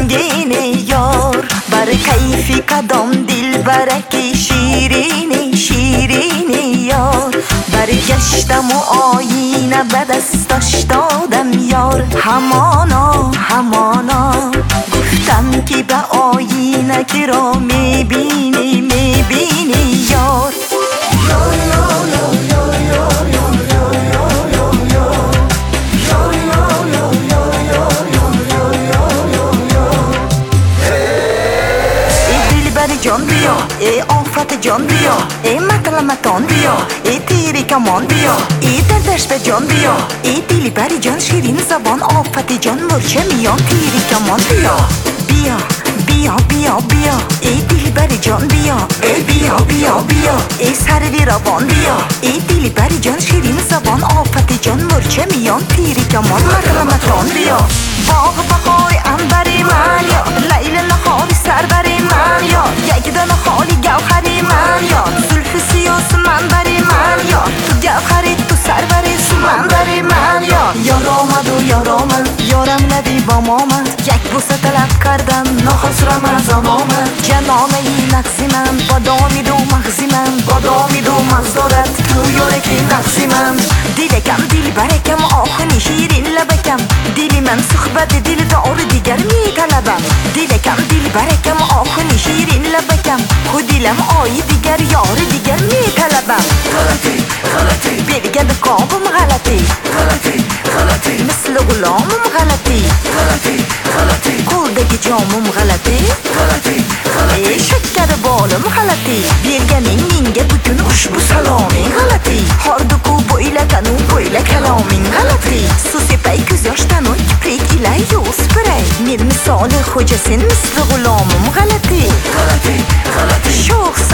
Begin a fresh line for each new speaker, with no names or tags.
غمگین یار بر کیفی قدم دل برکی شیرین شیرین یار برگشتم و آینه به دستش دادم یار همانا همانا گفتم که به آینه که را میبینی میبینی یار جان بیا ای آفت جان بیا ای مطلمتان بیا ای تیری کمان بیا ای دردش به جان بیا ای دیلی بری جان شیرین زبان آفت جان مرچه میان تیری کمان بیا بیا بیا بیا بیا ای دیلی بری جان بیا ای بیا بیا بیا ای سروی روان بیا ای دیلی بری جان شیرین زبان آفت جان مرچه میان تیری کمان مطلمتان بیا باغ بهای انبری من یا لیل نهاری سربری من یا یک دانه خالی گوهری من یا زلف سیاس من بری من یا تو گوهری تو سربری من بری من یا یار آمد و یار آمد یارم ندی با مامد یک بوسه طلب کردم نخسرم از آمد جنانه ای نقصی من بادامی دو مغزی من بادامی دو مغز دارد تو یارکی نقصی من دیلکم دیل برکم آخونی شیرین لبکم دیلی من صحبت دیل دار دیگر می طلبم دیلکم دیل برکم آخونی شیرین لبکم خود دیلم آی دیگر یار دیگر می طلبم
غلطی غلطی
بیرگه بکابم غلطی
غلطی غلطی
مثل غلامم غلطی
غلطی غلطی
کردگی جامم غلطی
غلطی غلطی
ای شکر بالم غلطی بیرگنین نینگه بتون خوشبو سلامین غلطی هاردکو بویله کنو بویله کلامین غلطی سوسی پی کزاشتن و کپریک ایله یوز پری میر مثال خوجسین مثل غلامم غلطی
غلطی غلطی
شخص